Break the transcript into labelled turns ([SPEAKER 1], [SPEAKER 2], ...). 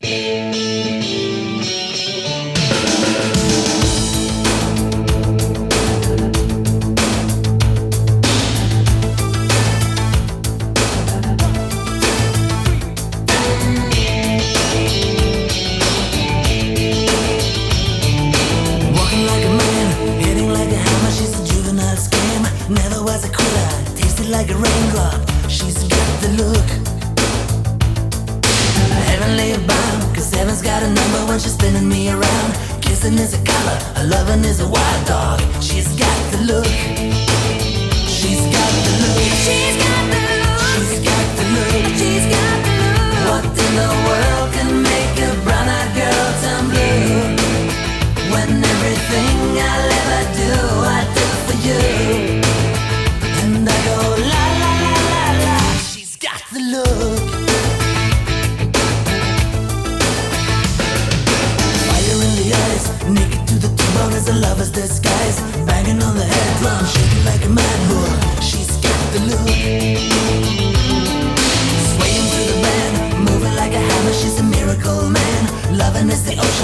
[SPEAKER 1] Never was a quitter, tasted like a raindrop. She's got the look. Heavenly bound, cause heaven's got a number when she's spinning me around. Kissing is a color, a loving is a wild dog. She's got the look. She's got the look. She's got the look. She's got the look. She's got the look. What in the world can make a brown-eyed girl turn blue? When everything I'll ever do, I do for you. And I go la la la la la. She's got the look. Fire in the eyes, naked to the bone as a lover's disguise. Banging on the head drum, shaking like a mad bull. She's got the look. Swaying through the band, moving like a hammer. She's a miracle man. Loving is the ocean.